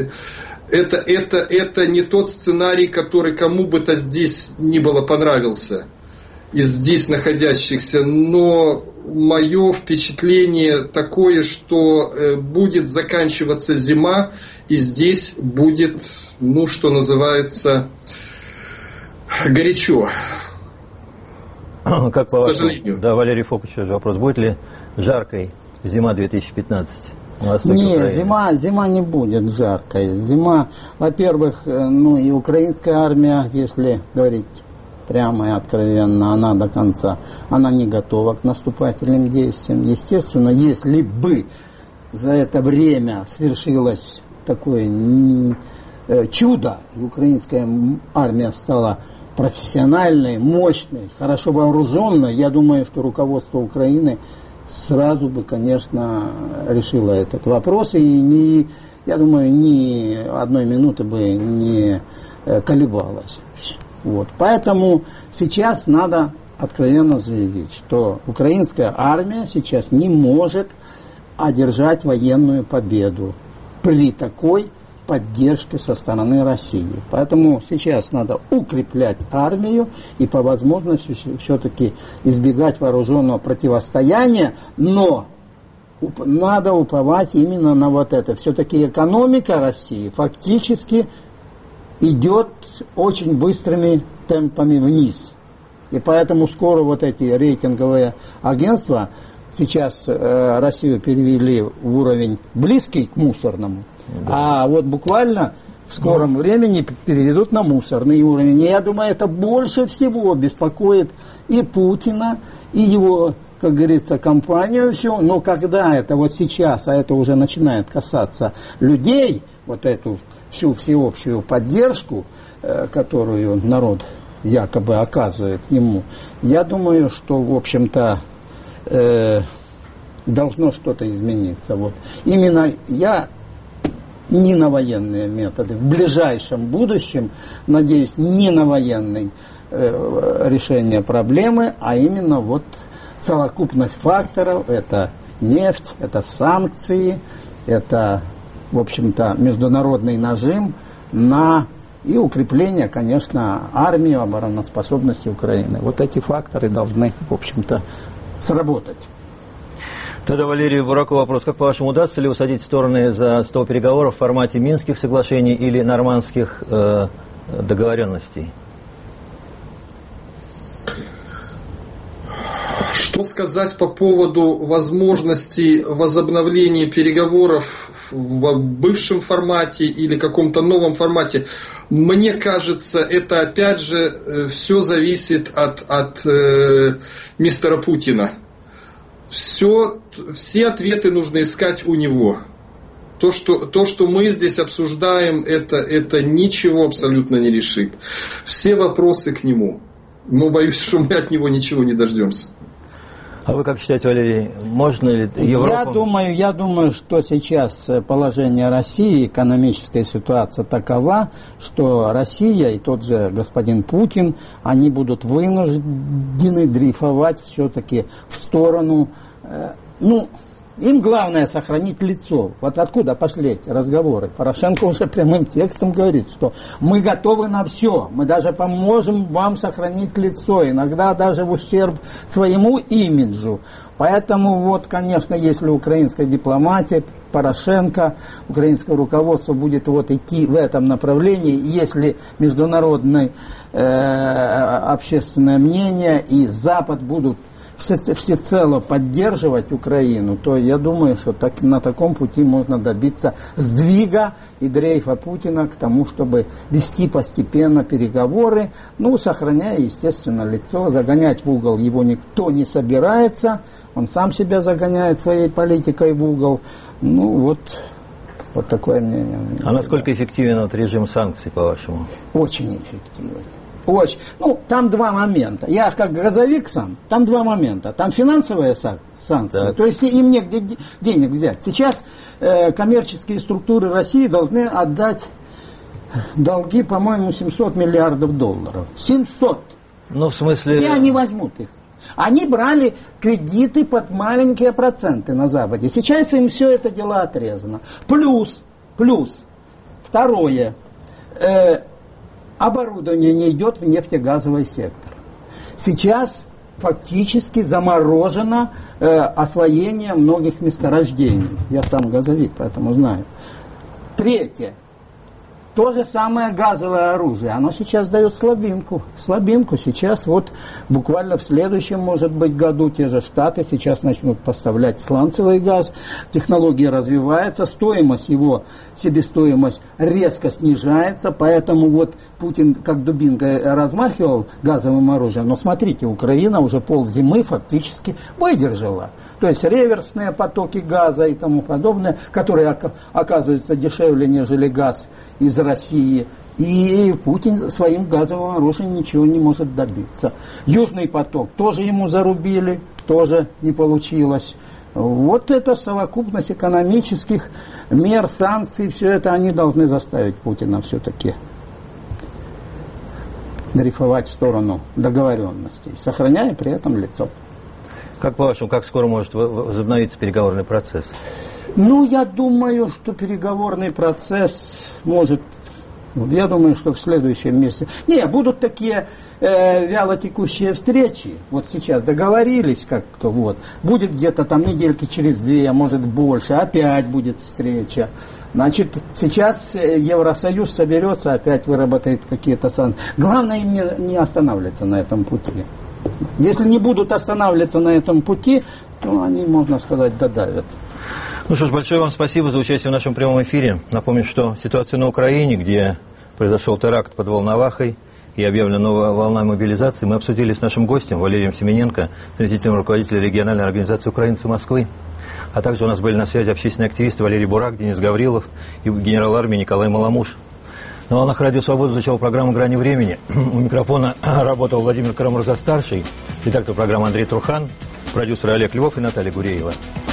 это не тот сценарий, который кому бы то здесь ни было понравился из здесь находящихся, но мое впечатление такое, что будет заканчиваться зима, и здесь будет, что называется, горячо. Как по вашему, да, Валерий Фокович, вопрос. Будет ли жаркой зима 2015 на востоке Украины? Зима не будет жаркой. Зима, во-первых, и украинская армия, если говорить прямо и откровенно, она до конца, она не готова к наступательным действиям. Естественно, если бы за это время свершилось такое чудо, и украинская армия стала профессиональной, мощной, хорошо вооруженной, я думаю, что руководство Украины сразу бы, конечно, решило этот вопрос, и я думаю, ни одной минуты бы не колебалось. Поэтому сейчас надо откровенно заявить, что украинская армия сейчас не может одержать военную победу при такой поддержки со стороны России. Поэтому сейчас надо укреплять армию и по возможности все-таки избегать вооруженного противостояния, но надо уповать именно на это. Все-таки экономика России фактически идет очень быстрыми темпами вниз. И поэтому скоро вот эти рейтинговые агентства сейчас Россию перевели в уровень близкий к мусорному, а вот буквально в скором времени переведут на мусорный уровень. И я думаю, это больше всего беспокоит и Путина, и его, как говорится, компанию всю. Но когда это вот сейчас, а это уже начинает касаться людей, вот эту всю всеобщую поддержку, которую народ якобы оказывает ему, я думаю, что, в общем-то, должно что-то измениться. Вот. Именно я не на военные методы. В ближайшем будущем, надеюсь, не на военное решение проблемы, а именно вот совокупность факторов. Это нефть, это санкции, это, в общем-то, международный нажим на и укрепление, конечно, армии, обороноспособности Украины. Вот эти факторы должны, в общем-то, сработать. Тогда, Валерий Бураков, вопрос. Как, по-вашему, удастся ли усадить стороны за стол переговоров в формате Минских соглашений или нормандских договоренностей? Что сказать по поводу возможности возобновления переговоров в бывшем формате или каком-то новом формате? Мне кажется, это опять же все зависит от мистера Путина. Все ответы нужно искать у него. То, что мы здесь обсуждаем, это ничего абсолютно не решит. Все вопросы к нему. Но боюсь, что мы от него ничего не дождемся. А вы как считаете, Валерий, можно ли Европа... Я думаю, что сейчас положение России, экономическая ситуация такова, что Россия и тот же господин Путин, они будут вынуждены дрейфовать все-таки в сторону... Им главное сохранить лицо. Вот откуда пошли эти разговоры. Порошенко уже прямым текстом говорит, что мы готовы на все. Мы даже поможем вам сохранить лицо. Иногда даже в ущерб своему имиджу. Поэтому вот, конечно, если украинская дипломатия, Порошенко, украинское руководство будет вот идти в этом направлении, если международное общественное мнение и Запад будут всецело поддерживать Украину, то я думаю, что на таком пути можно добиться сдвига и дрейфа Путина к тому, чтобы вести постепенно переговоры, сохраняя, естественно, лицо. Загонять в угол его никто не собирается, он сам себя загоняет своей политикой в угол. Вот такое мнение. А насколько эффективен режим санкций, по-вашему? Очень эффективен. Очень. Там два момента. Я как газовик сам, там два момента. Там финансовые санкции, так. То есть им негде денег взять. Сейчас коммерческие структуры России должны отдать долги, по-моему, 700 миллиардов долларов. 700! В смысле... И они возьмут их. Они брали кредиты под маленькие проценты на Западе. Сейчас им все это дело отрезано. Плюс, второе... оборудование не идет в нефтегазовый сектор. Сейчас фактически заморожено освоение многих месторождений. Я сам газовик, поэтому знаю. Третье. То же самое газовое оружие. Оно сейчас дает слабинку. Сейчас буквально в следующем, может быть, году те же Штаты сейчас начнут поставлять сланцевый газ. Технология развивается, себестоимость резко снижается. Поэтому Путин как дубинкой размахивал газовым оружием. Но смотрите, Украина уже ползимы фактически выдержала. То есть реверсные потоки газа и тому подобное, которые оказываются дешевле, нежели газ из России. И Путин своим газовым оружием ничего не может добиться. Южный поток тоже ему зарубили, тоже не получилось. Вот это совокупность экономических мер, санкций, все это они должны заставить Путина все-таки дрейфовать в сторону договоренностей, сохраняя при этом лицо. Как по-вашему, как скоро может возобновиться переговорный процесс? Я думаю, что переговорный процесс может Я думаю, что в следующем месяце... Не, будут такие вялотекущие встречи. Вот сейчас договорились как-то, вот. Будет где-то там недельки через 2, может больше, опять будет встреча. Значит, сейчас Евросоюз соберется, опять выработает какие-то санкции. Главное им не останавливаться на этом пути. Если не будут останавливаться на этом пути, то они, можно сказать, додавят. Ну что ж, большое вам спасибо за участие в нашем прямом эфире. Напомню, что ситуация на Украине, где произошел теракт под Волновахой и объявлена новая волна мобилизации, мы обсудили с нашим гостем Валерием Семененко, заместителем руководителя региональной организации украинцев Москвы. А также у нас были на связи общественные активисты Валерий Бурак, Денис Гаврилов и генерал армии Николай Маламуш. На волнах Радио Свобода звучала программа «Грани времени». У микрофона работал Владимир Карамурза-старший, редактор программы Андрей Трухан, продюсер Олег Львов и Наталья Гуреева.